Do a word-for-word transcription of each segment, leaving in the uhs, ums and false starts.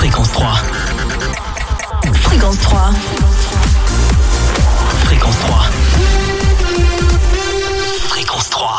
Fréquence trois. Fréquence trois. Fréquence trois. Fréquence trois.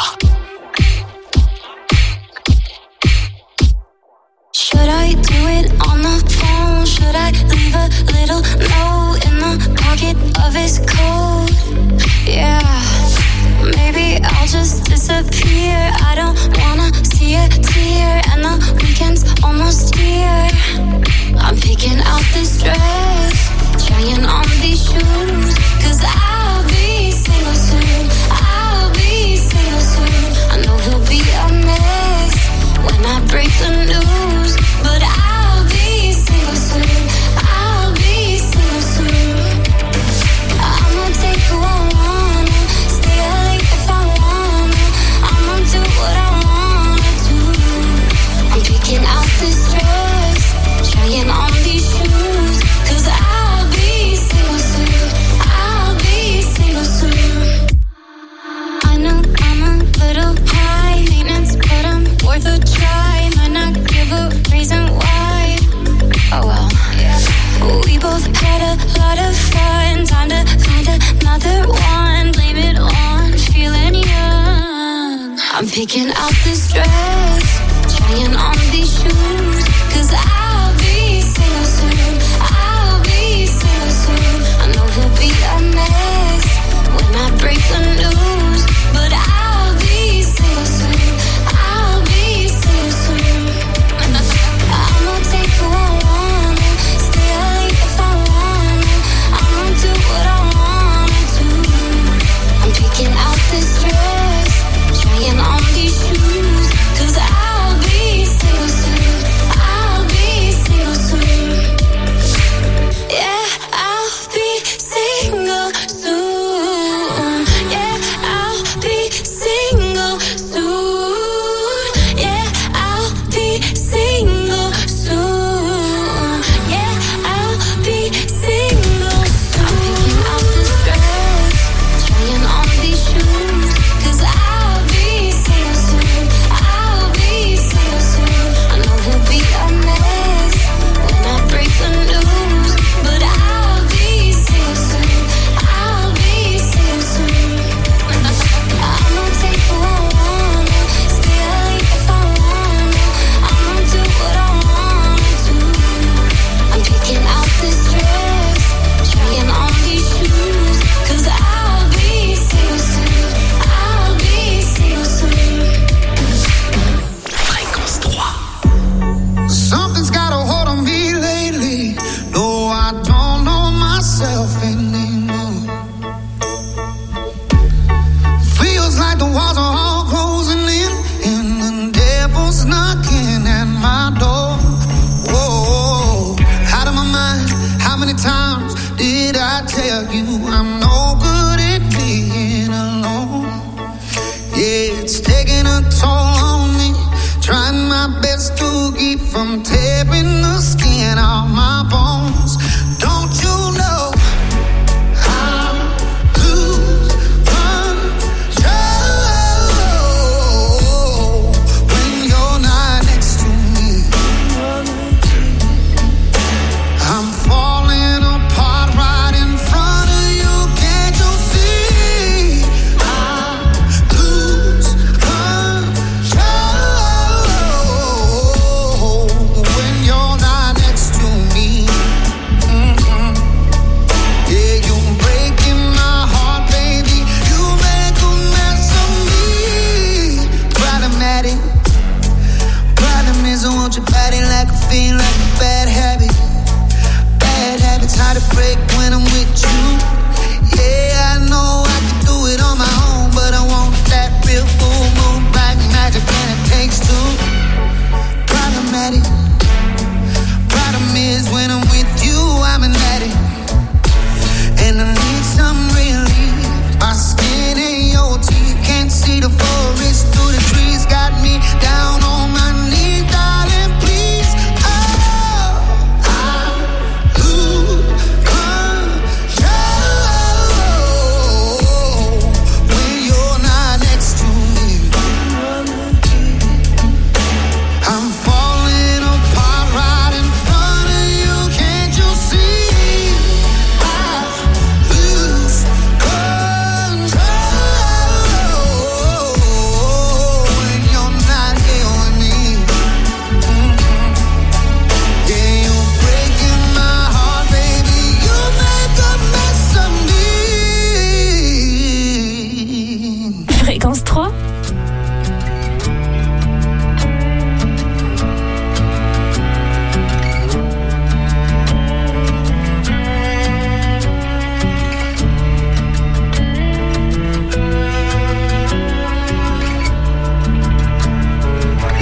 Should I do it on the phone? Should I leave a little note in the pocket of his coat? Yeah, maybe I'll just disappear. I don't wanna see a tear, and the weekend's almost here. I'm picking out this dress, trying on these shoes, cause I'll be single soon. I'll be single soon. I know he'll be a mess when I break the news, but I'll be single soon. I'll be single soon. I'ma take who I wanna, stay up late if I wanna. I'ma do what I wanna do. I'm picking out this dress, trying on these shoes, cause I'll be single soon. I'll be single soon. I know I'm a little high maintenance, but I'm worth a try. Might not give a reason why. Oh well. We both had a lot of fun. Time to find another one. Blame it on feeling young. I'm picking out this dress, trying on these shoes, cause I'll be single soon. I'll be single soon. I know he'll be a mess when I break the news, but I'll be single soon. I'll be single soon. I'ma take who I wanna, stay up late if I wanna. I'ma do what I wanna do. I'm picking out this dress, trying on these shoes, cause I'll be single soon. I'll be single soon. Yeah, I'll be single soon. Yeah, I'll be single soon. Yeah, I'll be single soon. Yeah, I'll be single soon. I'm picking out this dress, trying on these shoes, cause I'll be single soon. I'll be single soon. I know he'll be a mess when I break the news, but I'll be single soon. I'll be single soon. I'ma take who I wanna, stay up late if I wanna. I'ma do what I wanna do. I'm picking out this dress, trying on these shoes, cause I'll be single soon. I'll be single soon. Fréquence trois. Something's got a hold on me lately. No, I don't know myself anymore. Feels like the walls are all closing in, and the devil's knocking at my door. Whoa, out of my mind. How many times did I tell you I'm no good at being alone? Yeah, it's taking a toll on me. Trying my best to keep from tearing the skin off my bones. Don't you know I lose control when you're not next to me? I'm falling apart right in front of you. Can't you see? I lose control when you're not next to me. Mm-hmm. Yeah, you're breaking my heart, baby. You make a mess of me. Problematic. Problem is I want your body like a fiend, like a bad habit. Bad habits hard to break when I'm with you. Yeah, I know I can do it on my own, but I want that real full moon, black magic, and it takes two. Problematic. Problem is when I'm with you, I'm an addict, and I need some relief. My skin ain't your teeth, can't see the forest through the trees. Got me down on my knees, darling, please. Oh, I lose control when you're not next to me.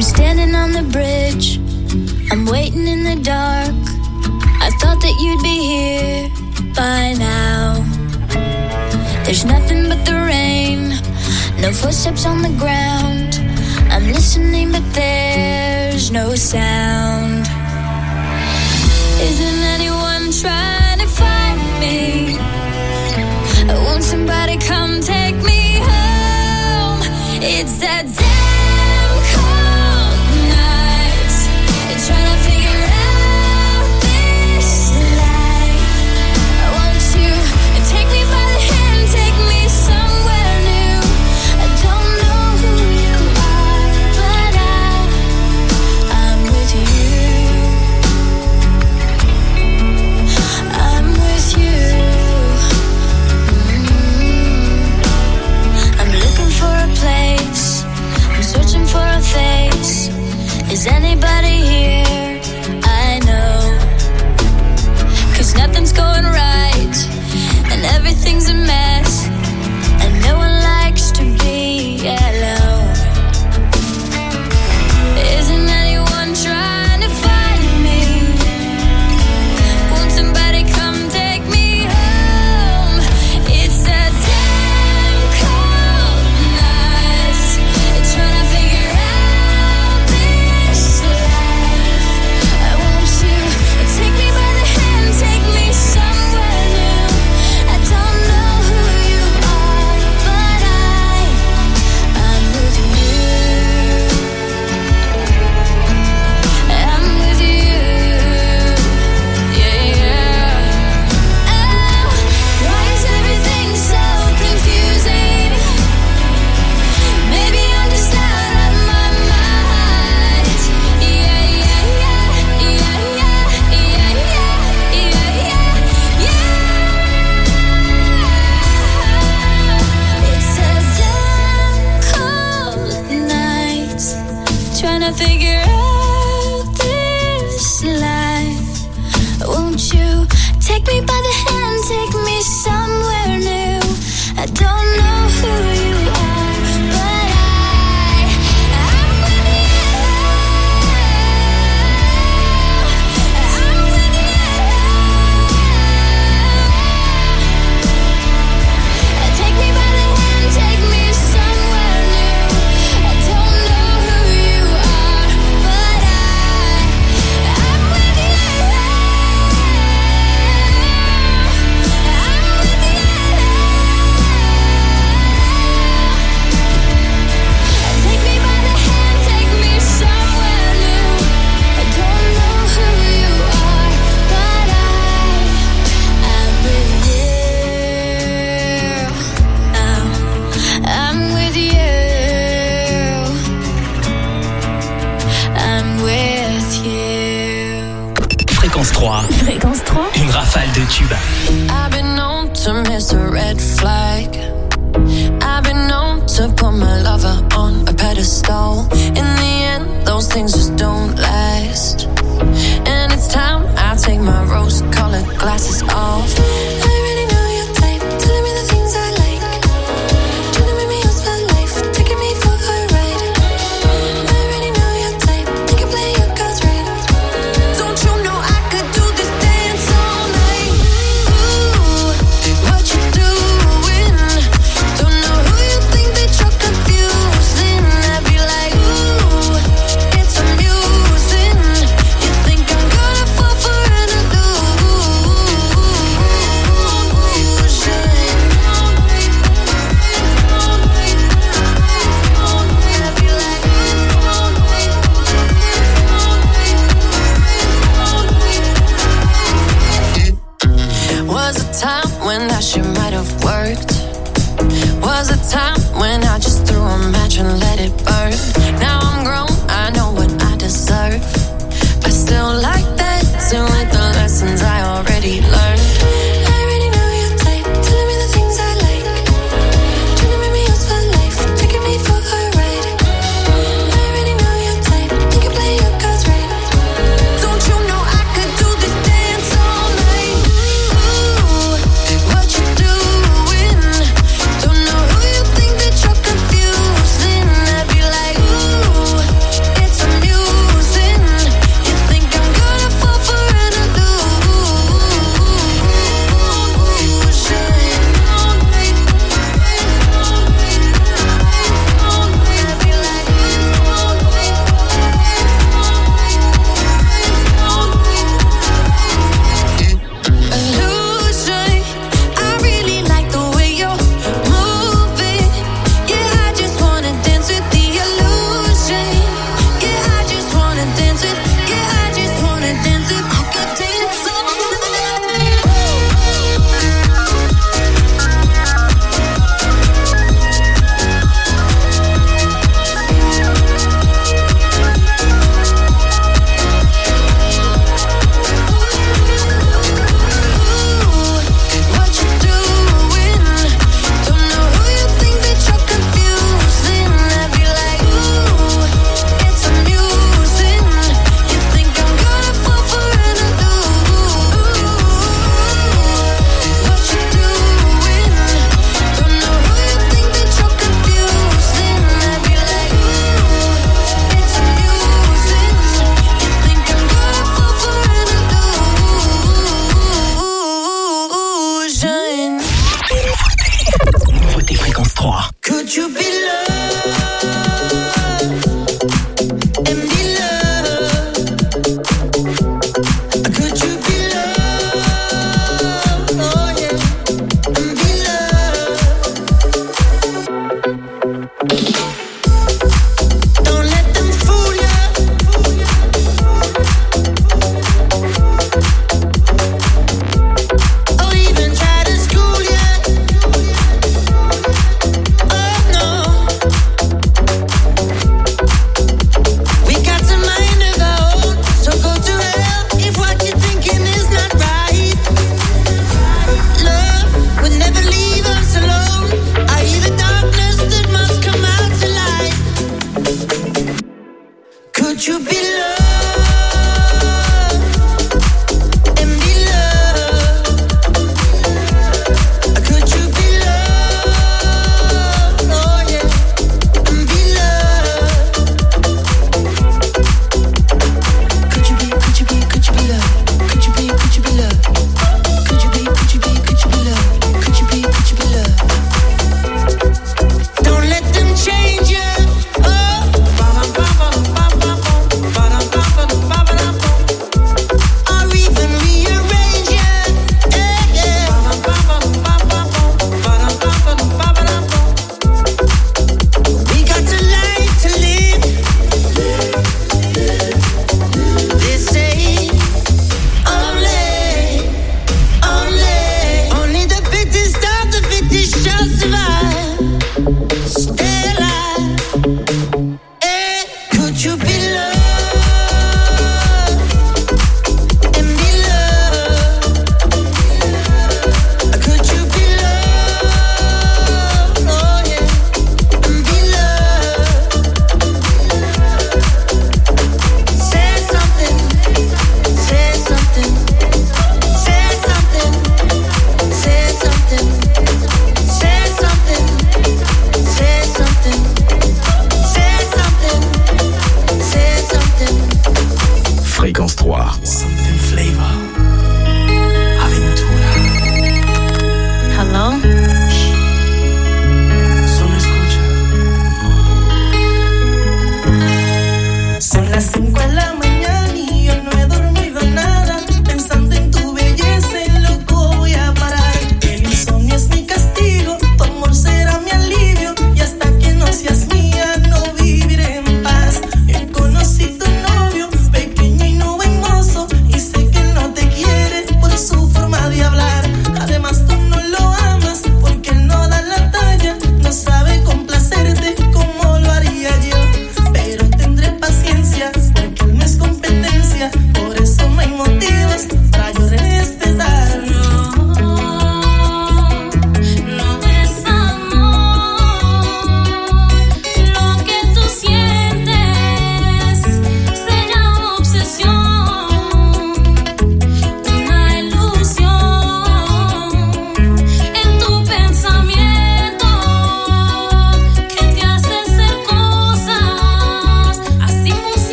I'm standing on the bridge, I'm waiting in the dark. I thought that you'd be here by now. There's nothing but the rain, no footsteps on the ground. I'm listening but there's no sound. Isn't anyone trying to find me? Won't somebody come take me home? It's that damn cold night, trying to figure out this life. Won't you take me by the hand, take me somewhere new? I don't know who you are, but I, I'm with you. I'm with you. Mm-hmm. I'm looking for a place, I'm searching for a face. Is anybody here? I know. 'Cause nothing's going right, and everything's a mess, and no one likes to be alone. Isn't anyone trying to find me? Won't somebody come take me home? It's a damn cold night, trying to figure out this life. Won't you take me by the hand, take me somewhere new? I don't know who you are, but I, I'm with you. I'm with you. Yeah, yeah. Oh, why is everything so confusing? Maybe I'm just out of my mind. Yeah, yeah, yeah, yeah, yeah, yeah, yeah, yeah, yeah. It's a damn cold night, trying to figure out this life. Won't you take me by the hand, take me somewhere new? I don't know who you are, but I, I'm with you. I'm with you. Take me by the hand, take me somewhere new. I don't know who you are, but I, I'm with you. I'm with you. Take me by the hand, take me somewhere new. I don't know who you are, but I, I'm with you. I'm, I'm with you. I'm with you. Fréquence trois. Fréquence trois. Une rafale de tubes. I've been known to miss a red flag. I've been known to put my lover on a pedestal. In the end, those things just don't last. And it's time I take my rose-colored glasses off. I already know your type, telling me the things I like. Trying to make me yours for life, taking me for a ride. I already know your type, you can play your cards right. Don't you know I could do this dance all night? Ooh, what you doing? Don't know who you think that you're confusing. I'd be like, ooh, Could you be loved?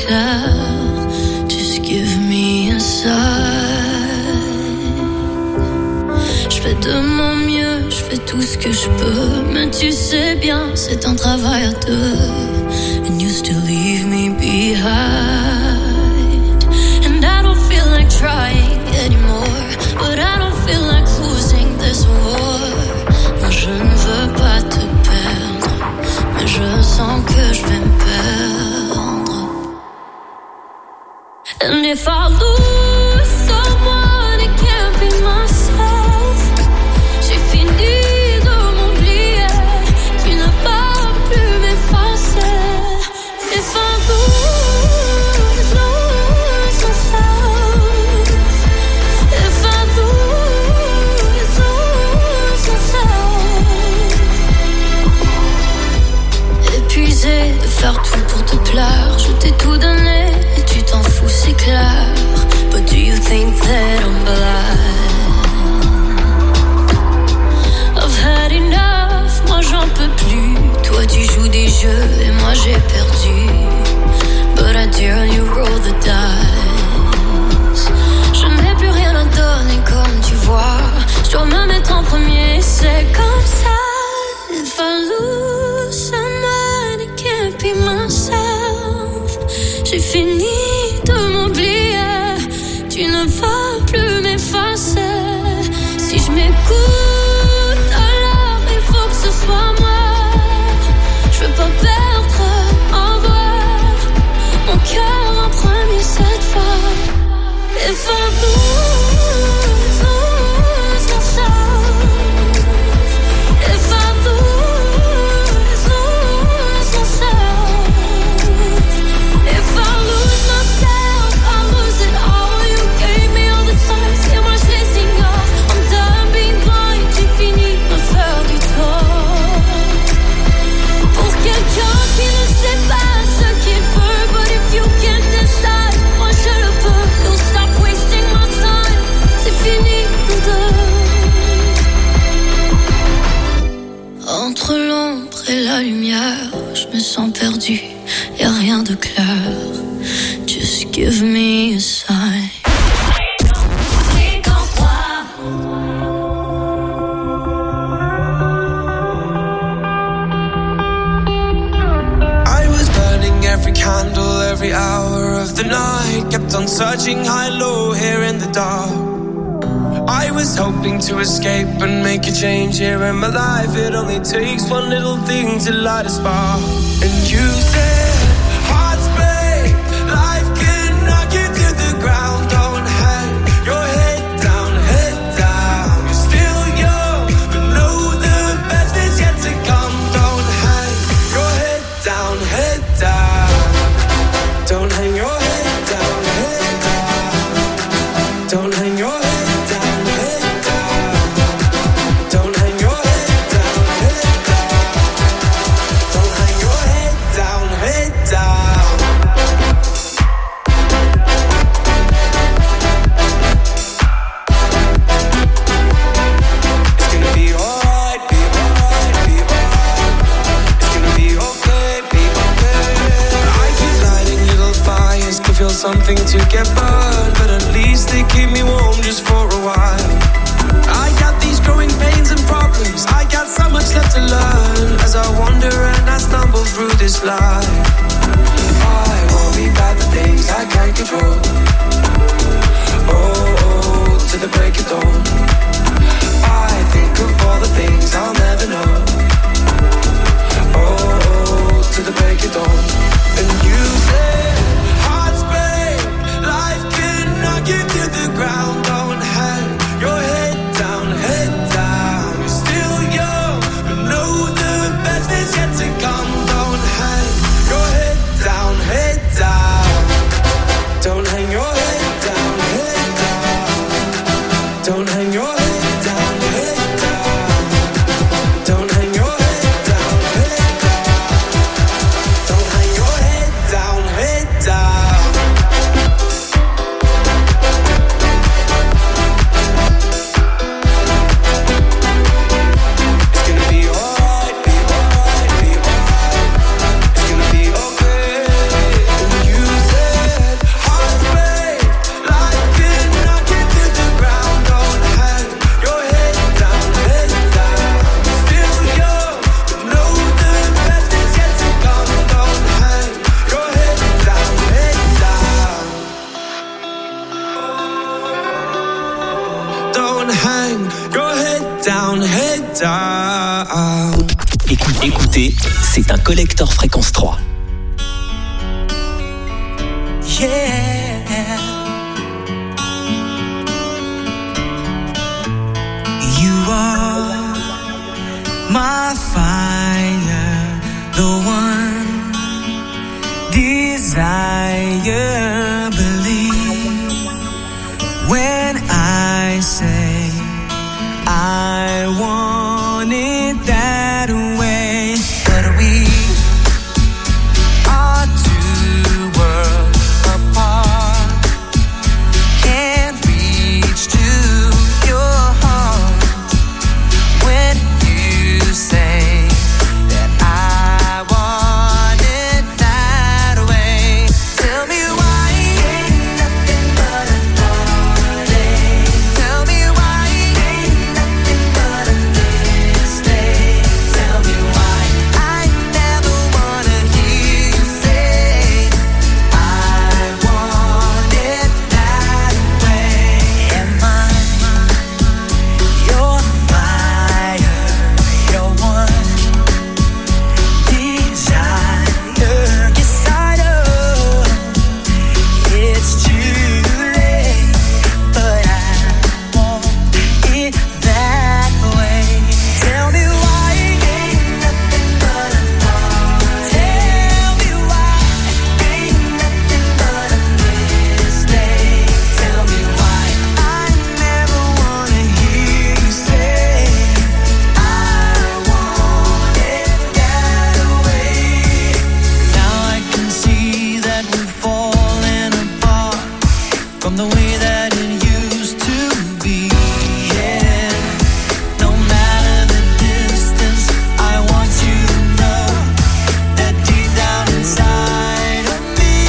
Just give me a sign. fais de mon mieux, je fais tout ce que je peux. Mais tu sais bien, c'est un travail à deux. And you still leave me behind. And I don't feel like trying anymore. But I don't feel like losing this war. Moi je ne veux pas te perdre, mais je sens que je vais me perdre. And if I lose someone, it can't be myself. J'ai fini de m'oublier, tu ne vas plus m'effacer. If I lose, lose myself. If I lose, lose myself. Épuisé de faire tout pour te plaire, je t'ai tout donné et tu t'en fous, c'est clair. But do you think that I'm blind? I've had enough, moi j'en peux plus. Toi tu joues des jeux et moi j'ai perdu. But I dare you roll the dice. Je n'ai plus rien à donner comme tu vois. Je dois me mettre en premier, c'est comme ça. If I lose someone, it can't be myself. J'ai fini de m'oublier, tu ne vas plus m'effacer. Si je m'écoute, alors il faut que ce soit moi. Je veux pas perdre en voix mon cœur en premier cette fois. If I lose, lose myself. If I lose, lose myself. If I lose myself, I lose it all. You gave me all the signs, et moi je les ignore. I'm done being blind, j'ai fini de me faire du tort. Pour quelqu'un qui ne sait pas ce qu'il veut. But if you can't decide, moi je le peux. Don't stop wasting my time, c'est fini nous deux. Entre l'ombre et la lumière, je me sens perdu, y'a rien de clair. Just give me a sign. I was burning every candle, every hour of the night. Kept on searching high, low, here in the dark. I was hoping to escape and make a change here in my life. It only takes one little thing to light a spark. And you said, hearts break, life can knock you to the ground. Don't hang your head down, head down. You're still young, but know the best is yet to come. Don't hang your head down, head down. Don't hang your head down, head down. Don't hang your head. Something to get burned, but at least they keep me warm just for a while. I got these growing pains and problems, I got so much left to learn. As I wander and I stumble through this life, I worry about the things I can't control. Oh, oh, to the break of dawn. I think of all the things I'll never know. Oh, oh, to the break of dawn. And you say knock you to the ground, don't hang your head down, head down. You're still young, but know the best is yet to come. Don't hang your head down, head down. Don't hang your head down, head down. Don't hang your head down, head down. Don't hang your head down, head down. Don't hang your head down, head down. Heart break, life can knock you to the ground. Don't hang hang your head down, head down. Écoutez, écoutez, c'est un collector Fréquence trois. Yeah. You are my fire, the one desire. Believe when I say I want it that way. But we are two worlds apart. Can't reach to your heart when you say that I want it that way. Tell me why ain't nothing but a heartache. Tell me why ain't nothing but a mistake. Tell me why I never wanna hear you say I want it that way. Am I your fire, your one desire? Yes, I know it's too late, but I want it that way. Tell me why ain't nothing but a thought. Tell me why ain't nothing but a mistake. Tell me why I never wanna hear you say I want it that way. Now I can see that we're falling apart from the way that it used to be. Yeah, no matter the distance, I want you to know that deep down inside of me,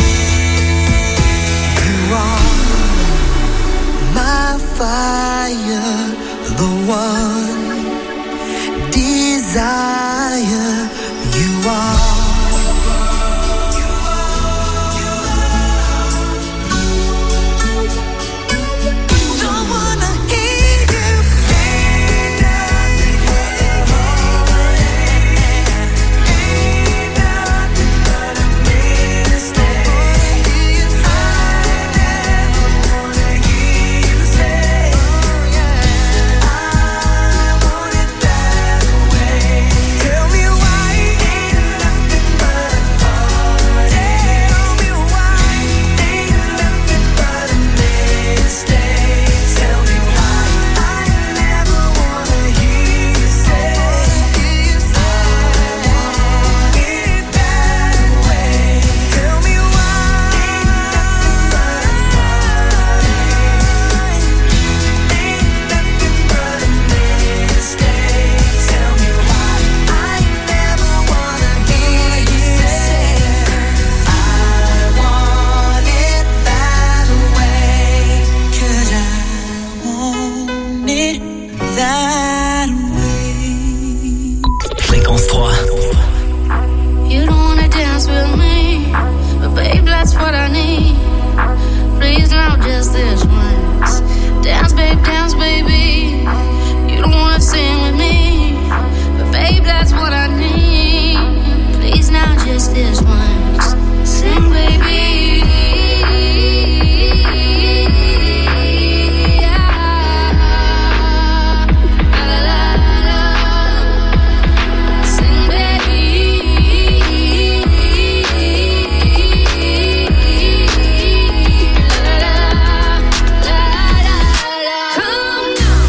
you are my fire, the one desire. You are. Don't wanna hear you say nothing but a mistake. I never wanna hear you say I want it that way. Tell me why ain't nothing but a heartache. Tell me why ain't nothing but a mistake. Tell me why I never wanna hear you say I want it that way. Tell me why ain't nothing but a heartache. Ain't nothing but a mistake. Tell me why I never wanna hear you say I want it that way. 'Cause I want it that way. Fréquence trois. You don't wanna dance with me, but babe, that's what I need. Please, now just this once. Dance, babe, dance, baby. You don't wanna sing with me, but babe, that's what I need. Please, now just this once. Sing, baby. La, la, la, la. Sing, baby. La, la, la, la, la. Come now.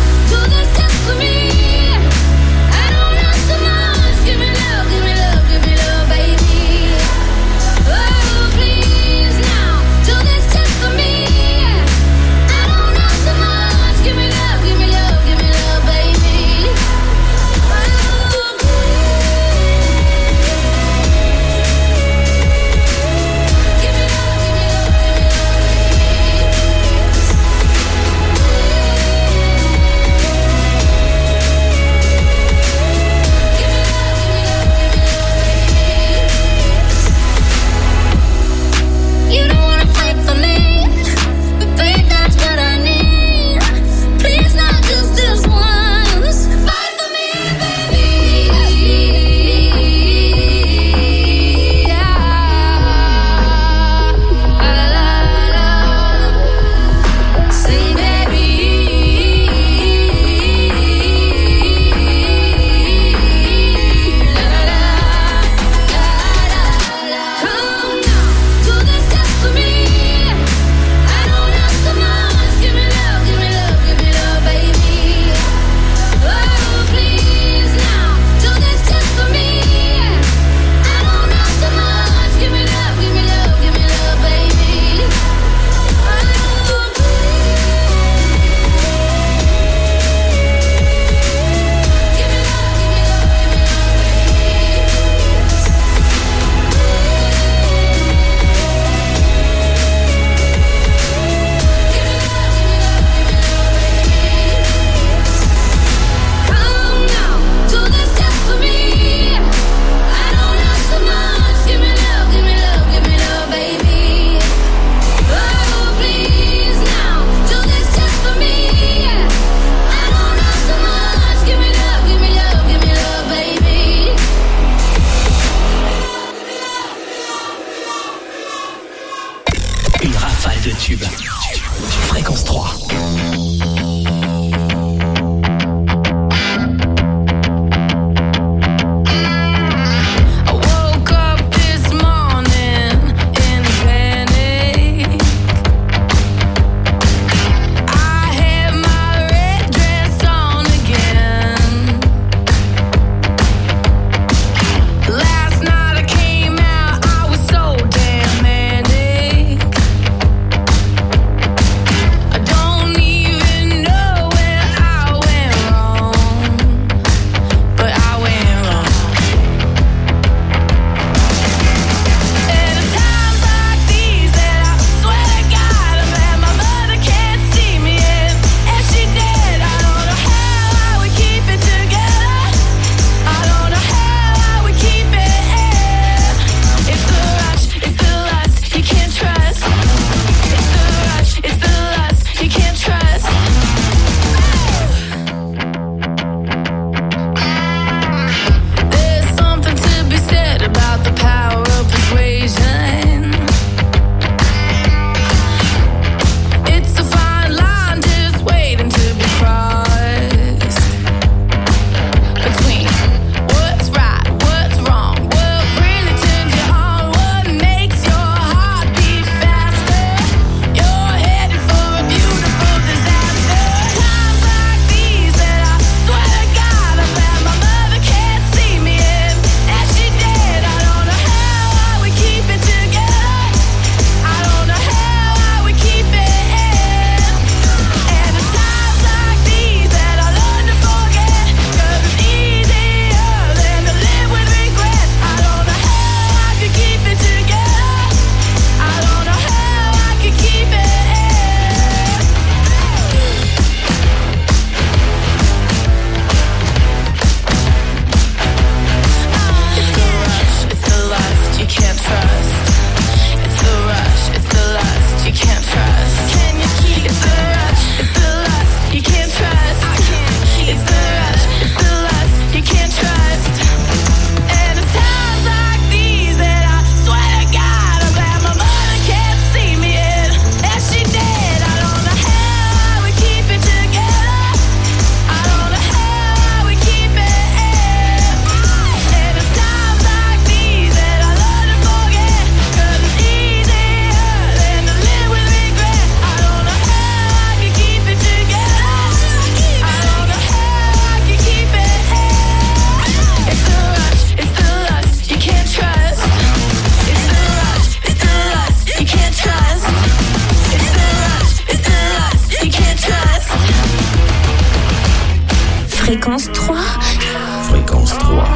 Fréquence trois. Fréquence trois.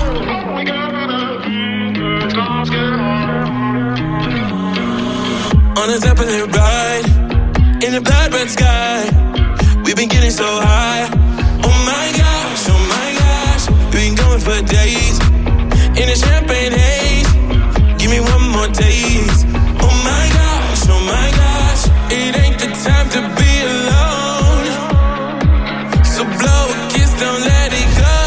On the top of the ride, in the blood red sky, we've been getting so high. Oh my gosh, oh my gosh, we've been going for days, in a champagne haze. Give me one more taste. Oh my gosh, oh my gosh, it ain't the time to be alone. So blow a kiss, don't let it go.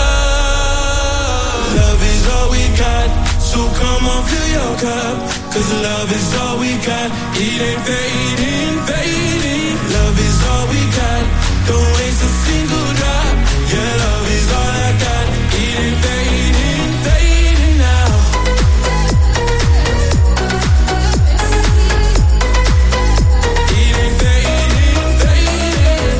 Love is all we got, so come on, fill your cup. Cause love is all we got. It ain't fading, fading. Love is all we got. Don't waste a single drop. Yeah, love is all I got. It ain't fading, fading now. It ain't fading, fading.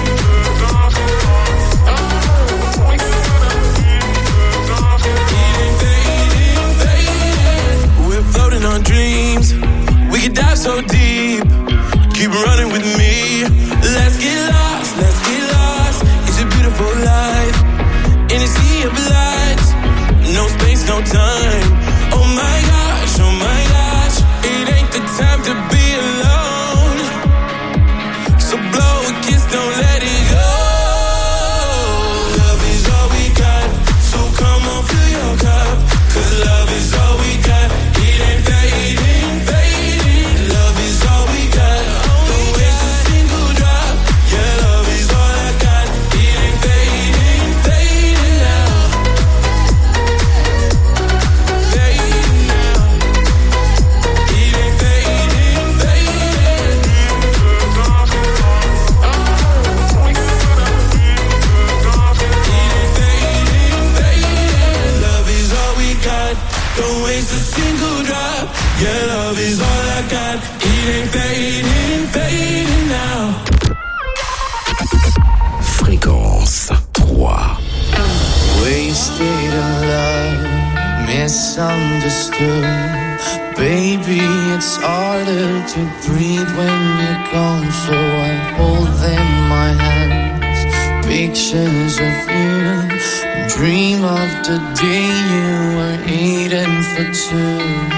It ain't fading, fading. We're floating on dreams. We could dive so deep. Keep running with me. Let's get lost, let's get lost. It's a beautiful life. In a sea of lights. No space, no time. Oh my gosh, oh my gosh. It ain't the time to be alone. So blow a kiss, don't let it go. Love is all we got. So come on, fill your cup. Cause love is all we got. It ain't fading, fading. Love is all we got. Don't waste a single drop. Yeah, love is all I got. It ain't fading, fading now. Fading now. It ain't fading, fading. It ain't fading, fading. Love is all we got. Don't waste a single drop. Yeah, love is all I got. It ain't fading, fading now. Fréquence trois. Wasted in love, misunderstood. Baby, it's harder to breathe when you're gone. So I hold in my hands pictures of you. Dream of the day you were eating for two.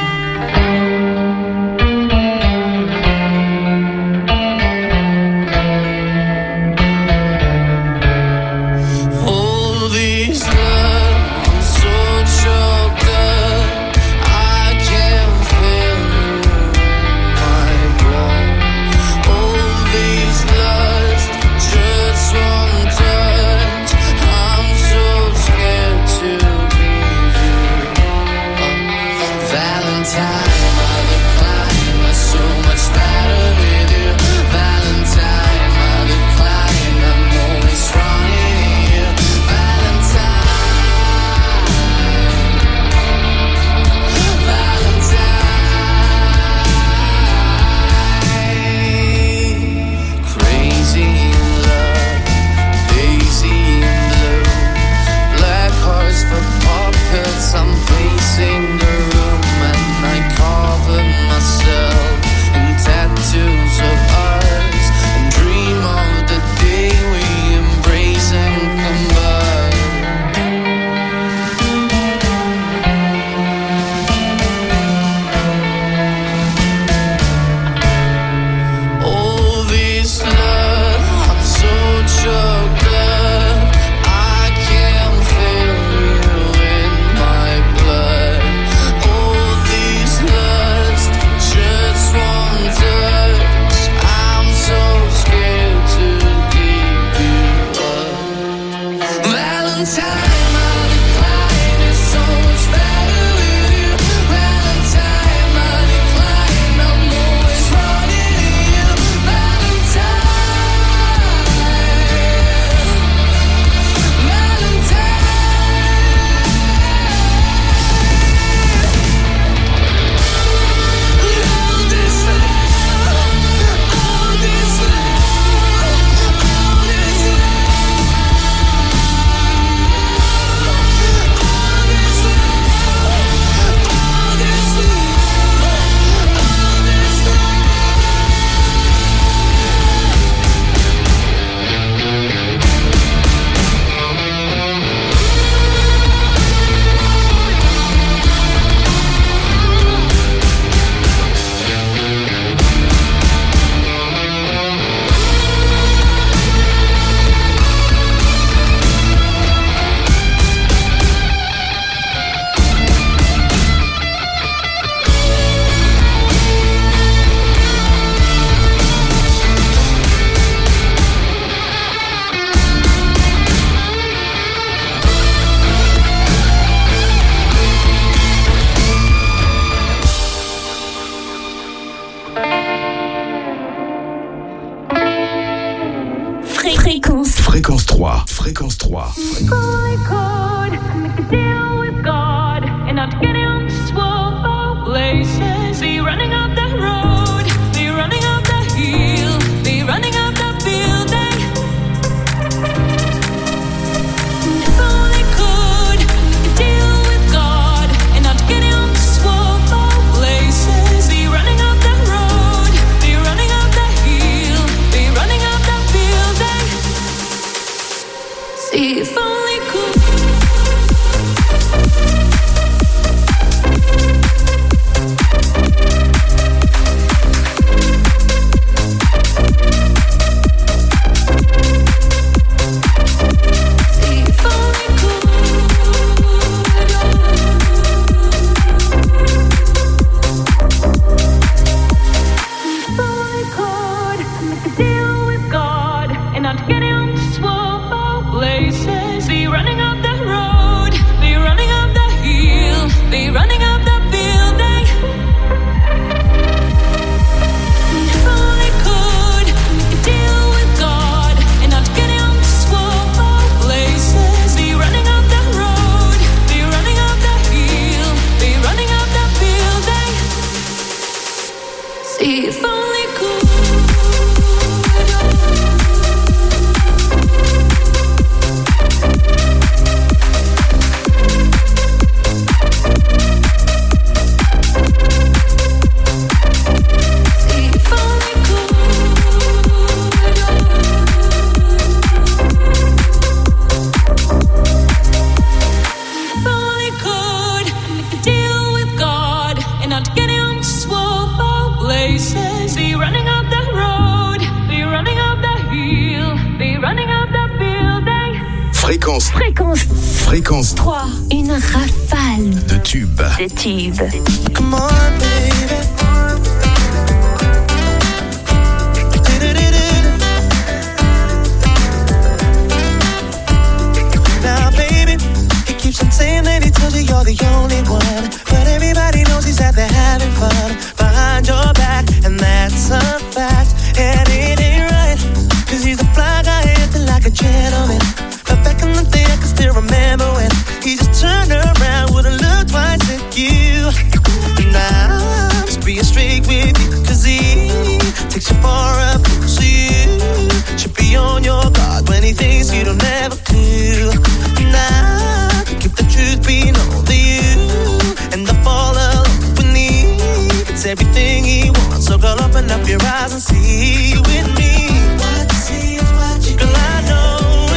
Fréquence trois. Fully could make a deal with God and not get him to swap places. Be running up that road, be running up that hill, be running up that building. If only could make a deal with God and not get him to swap places. Be running up that road, be running up that hill, be running up that building. See if only could. Fréquence. Fréquence. Fréquence trois. Une rafale. De tubes. De tubes. Come on, baby. Now, baby, he keeps on saying that he tells you you're the only one, but everybody knows he's out there having fun behind your back, and that's a fact. And it ain't right, 'cause he's a fly guy acting like a gentleman. But back in the day, I can still remember when he just turned around, wouldn't look twice at you. Now I'm just being straight with you, 'cause he takes you far up, so you should be on your guard when he thinks you don't ever do. Now keep the truth being only you, and the fall alone when he gets everything he wants. So girl, open up your eyes and see with me. What you see is what you girl, I know.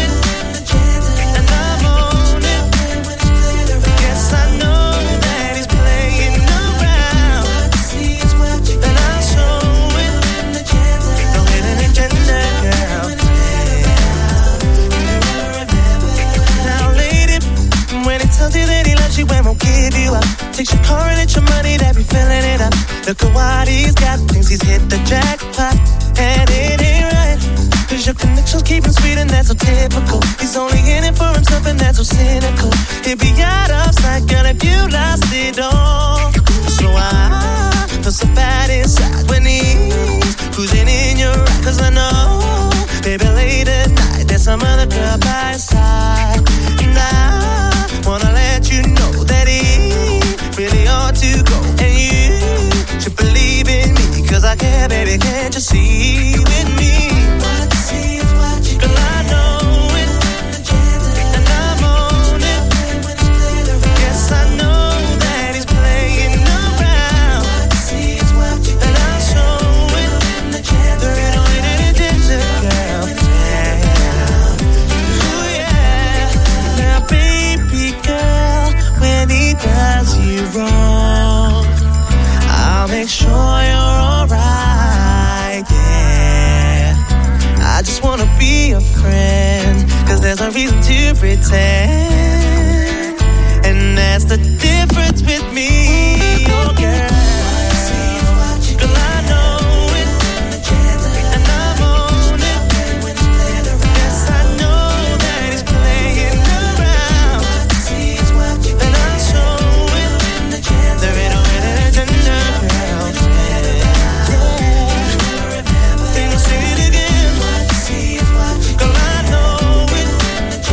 Tells you that he loves you and won't give you up. Takes your car and it's your money that be filling it up. Look at what he's got, thinks he's hit the jackpot. And it ain't right, 'cause your connections keep him sweet and that's so typical. He's only in it for himself and that's so cynical. He'd be out of sight, girl, if you lost it all. So I feel so bad inside when he's cruising in your ride, 'cause I know, baby, late at night there's some other girl by his side. And I wanna let you know that he really ought to go, and you should believe in me, 'cause I care, baby, can't you see with me? What you see is what you girl, I know it, and I'm on it. Yes, I know that he's playing around. What you see is what you and I'll show it. There ain't no hidden attention, girl. Ooh, yeah. Now, baby girl, when he does you wrong, I'll make sure you're alright, yeah. I just wanna be a friend, 'cause there's no reason to pretend, and that's the difference with me, oh girl. Girl, I know it, and I'm on it. Yes, I know that he's playing around, and I'll show it. There ain't no hidden agenda, girl. They gon' say it again. Girl, I know it,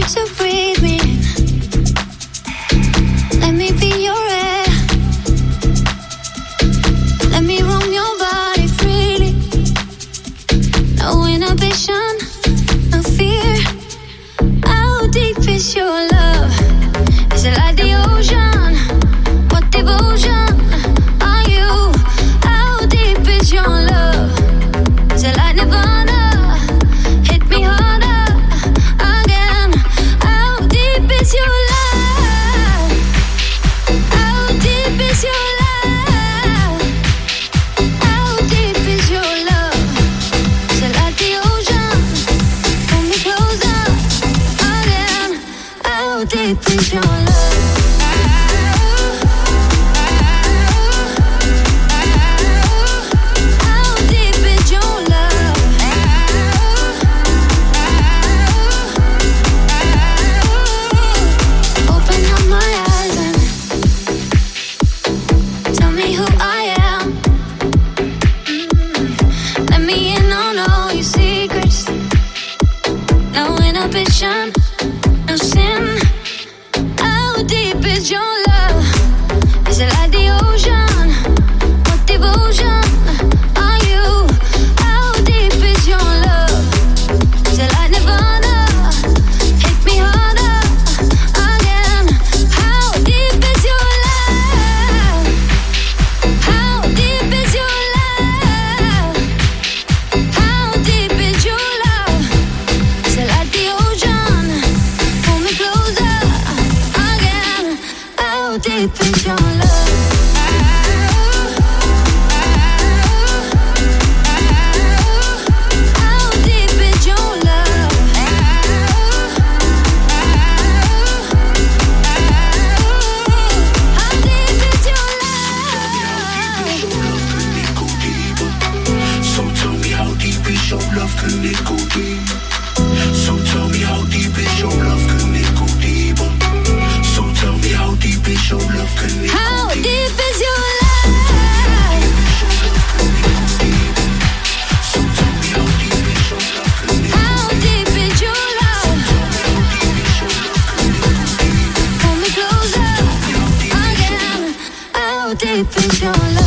to breathe me in. Let me be your air. Let me roam your body freely. No inhibition, no fear. How deep is your love? Is it like the ocean? What devotion are you? How deep is your love? Is it like Nirvana? Hit me harder again. How deep is your love? How deep is your love? How deep is your love? Is it like the ocean? Pull me closer again. How deep is your love? No sin. How deep is your love? Is it like the ocean? What devotion are you? How deep is your love? Is it like Nirvana? Hit me harder again. How deep is your love? How deep is your love? How deep is your love? Is it like the ocean? Pull me closer again. How deep is your love? How deep is your love? How deep is your love? So tell me how deep is your love, can it go deep? So tell me how deep is your love, can it go deeper? So tell me how deep is your love, can it go How deeper? deep is your love? So tell me how deep is your love, can it go How deep is your love? Pull me closer again. How deep is your love?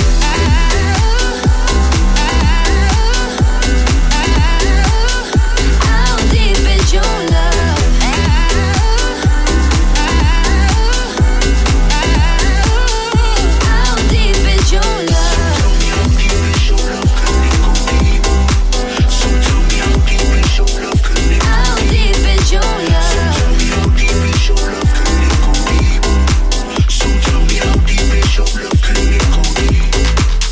How deep is your love? How deep is your love? So tell me how deep is your love, can it go How deep is your love? Tell me how deep is your love, can it go deeper? So tell me how deep is your love, can it go deeper?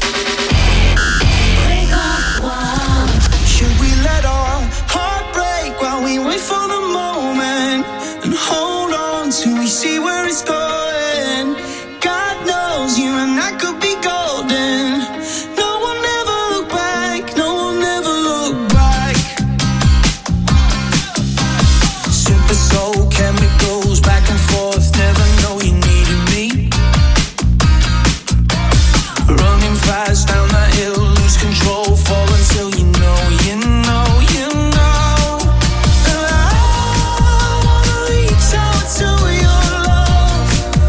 Should we let our heart break while we wait for the moment and hold on till we see where it's going? God knows you and I could be golden. No one ever look back, no one ever look back. Super soul chemicals back and forth, never know you needed me. Running fast down that hill, lose control, fall until you know, you know, you know. And I wanna reach out to your love.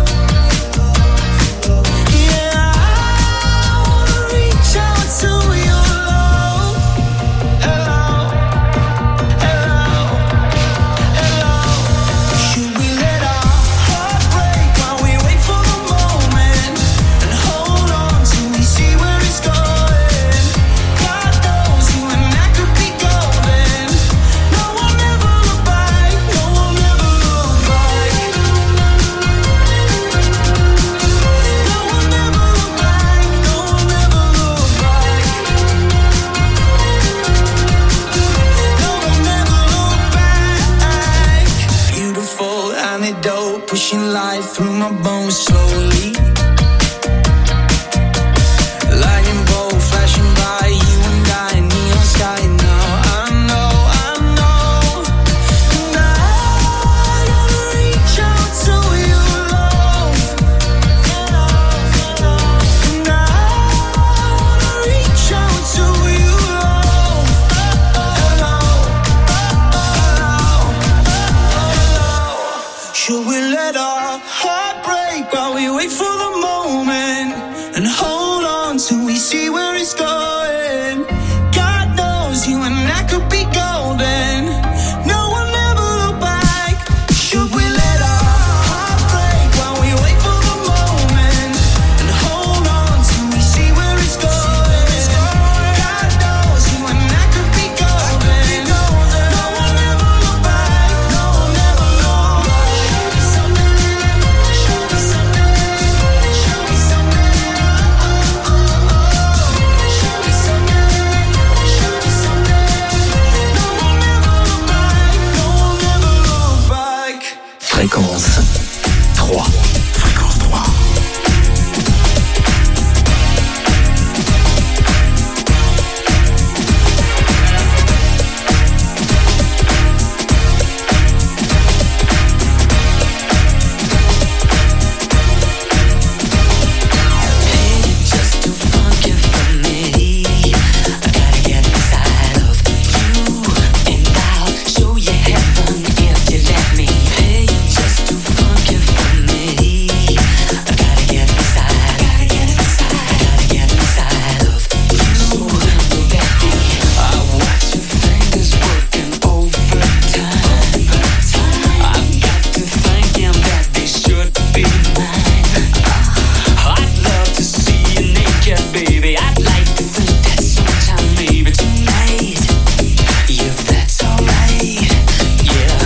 Yeah, I wanna reach out to your love. Hello, hello, hello. Should we let our heart break while we wait for the moment and hold on till we see where it's going? God knows you and I could be golden. No one ever look back, no one ever look back. No one ever look back, no one ever look back. No one ever look back. Beautiful antidote, pushing life through my bones slowly. Lightning bolt flashing by, you and I, neon sky now. I know, I know. And I gotta reach out to your love. And I wanna reach out to your love. Hello, hello, while we wait for the moment and hold on till we see where it's going. God knows you and I could be golden. No one ever look back. Should we let our heart break while we wait for the moment and hold on till we see where it's going? God knows you and I could be golden. No one ever look back. No one ever look back. Show me something. Show me something. Show me something. Oh, oh, oh. Show me something. Show me something. No one ever look back. No one ever look back. Fréquence trois. Fréquence trois. Just too funky for me. I gotta get inside of you, and I'll show you heaven if you let me. Hey, just too funky for me. I gotta get inside, gotta get inside, gotta get inside of you. So will that be? I watch your fingers working overtime. I've got to thank them that they should be mine. I'd love to see you naked, baby. I'd like to think that sometime, maybe tonight, if that's alright. Yeah.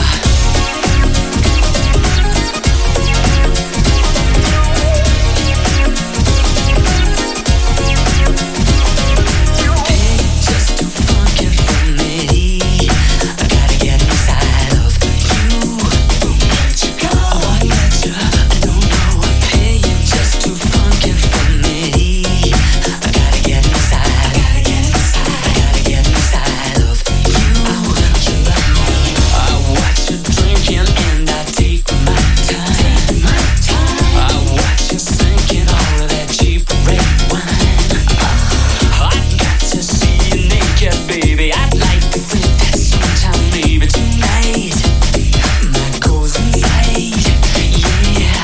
Hey, just too funky for me. I gotta get inside of you. Let you go. I won't let you. No, no. Hey, you just too funky for me. I gotta get inside. Gotta get inside. I gotta get inside of you. I want you love me. I watch you drinking and I take my time. My time. I watch you sinking all of that cheap red wine. I've got to see you naked, baby. I'd like to think that sometime, maybe tonight, my goes inside. Yeah.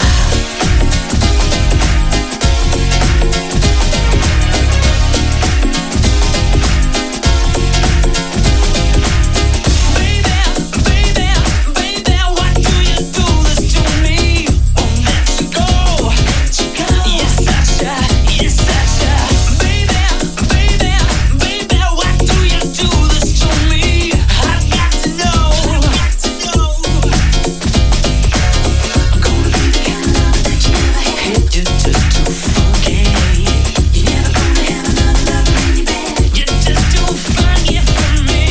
Baby, baby, baby, why do you do this to me? Won't let you go. Let you go. You're such a, you're such a. Baby, baby, baby, why do you do this to me? I've got to know. I've got to know. I'm gonna be the kind of lover that you never had. You're just too funky. You're never gonna have another lover in your bed. You're just too funky for me.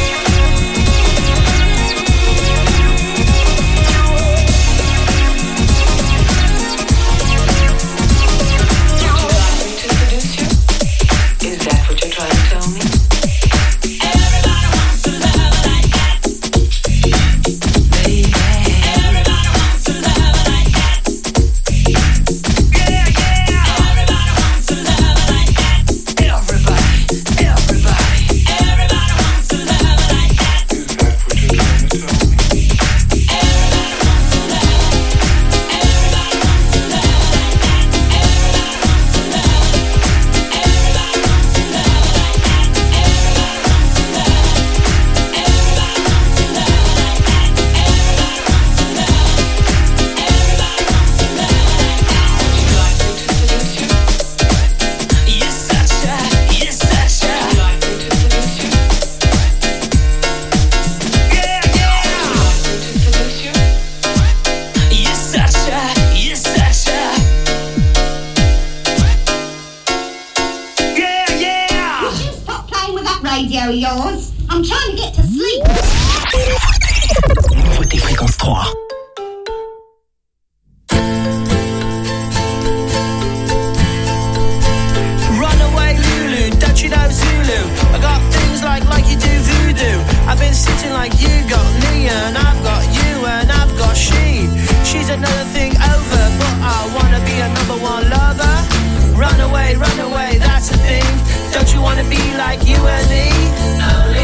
Is that what you're trying to tell me? Everybody wants a lover like that, baby. Everybody wants a lover like that. Yeah, yeah. Everybody wants a lover like that. Everybody, everybody. Everybody wants a lover like that. Is that what you're trying to tell me? Everybody wants a lover. Everybody wants a lover like that. Everybody wants a lover. Everybody wants a lover like that. Everybody wants a lover. Everybody wants a lover like that. Everybody wants a lover. Everybody wants a lover like that. Would you like me to seduce you? You're such a, you're such a. Would you like me to seduce you? Yeah, yeah. Would you like me to seduce you? You're such a, you're such a. Yeah, yeah. Would you stop playing with that radio of yours? I'm trying to get to sleep. Nouveauté Fréquence trois. Runaway Lulu, don't you know Zulu? I got things like like you do voodoo. I've been sitting like you got me, and I've got you, and I've got she. She's another thing over, but I wanna be a number one lover. Run away, run away, that's the thing. Don't you wanna be like you and me? Only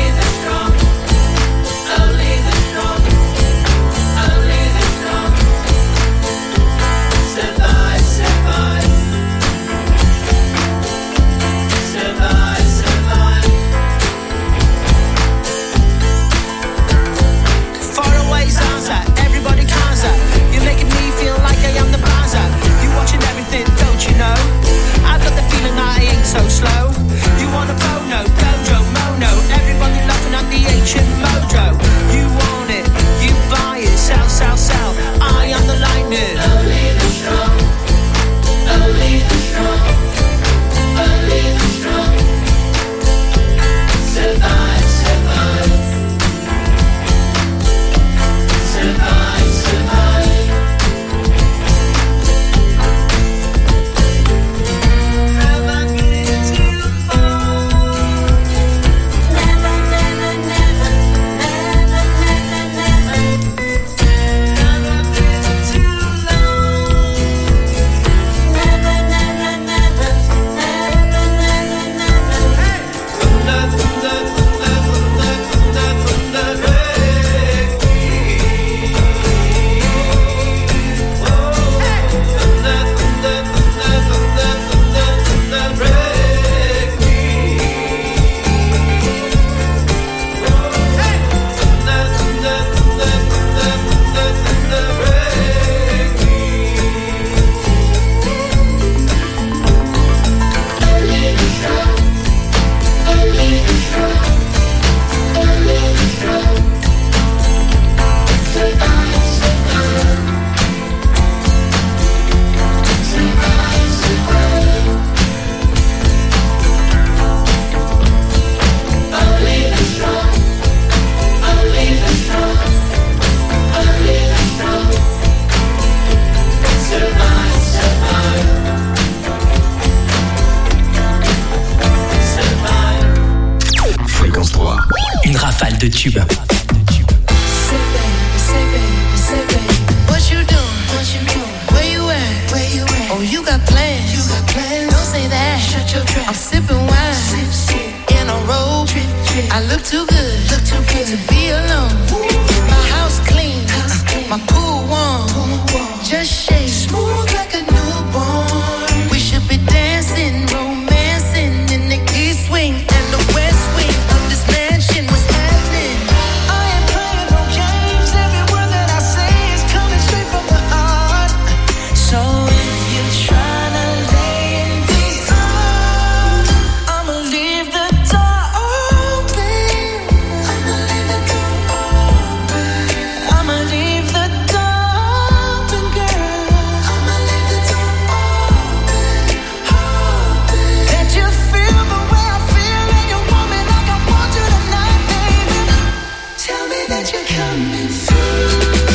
too good, look too good to be alone. My house clean, my pool warm. Just shake, smooth like a newborn. We should be dancing, romancing in the east wing and the west wing of this mansion. What's happening? I ain't playing no games. Every word that I say is coming straight from the heart. So if you're trying to lay in these arms, I'ma leave the door open. I'ma leave the door open. I'ma leave the door open, girl. I'ma leave the door open, open. That you feel the way I feel and you want me like I want you tonight, baby. Tell me that you're coming through.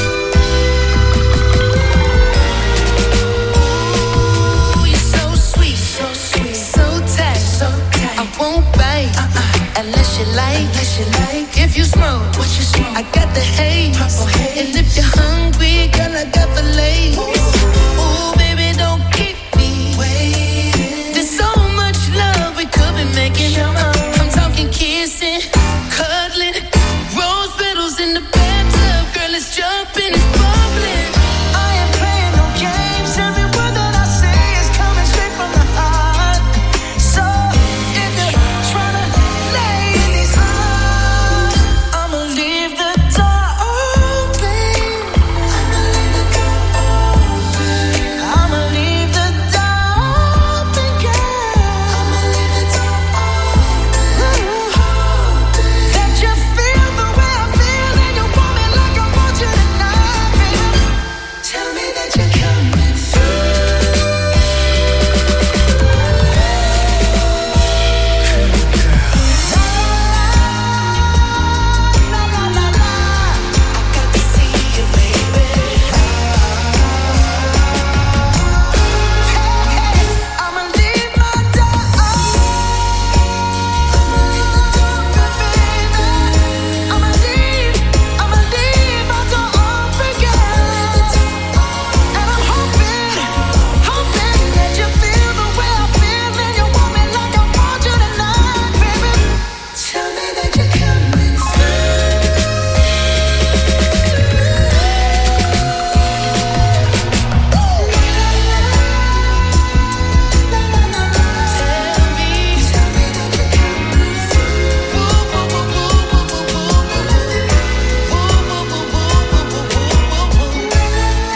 You're so sweet, so sweet, so tight, so tight. I won't bite uh-uh. unless you like, unless you like. If you smoke, what you smoke? I got the haze. Purple haze. And if you're hungry, girl, I got the lace. Ooh, baby, don't keep me waiting. There's so much love we could be making. I'm talking kissing, cuddling, rose petals in the bathtub. Girl, it's jumping, it's bubbling. I ain't playing no games. Every word that I say is coming straight from the heart. So if you're trying to lay in these arms, I'ma leave the door open. I'ma leave the door open. I'ma leave the door open, girl. I'ma leave the door open. That you feel the way I feel and you want me like I want you tonight, baby. Tell me that you're coming through. La la la la, I got to see you, baby. Hey, I'ma leave my door open. I'ma leave the door open, baby. I'ma leave, I'ma leave my door open, girl. And I'm hoping, hoping that you feel the way I feel and you want me like I want you tonight, baby. Tell me that you're coming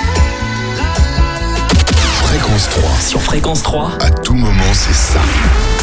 Fréquence trois. Sur Fréquence trois, À tout moment, c'est ça.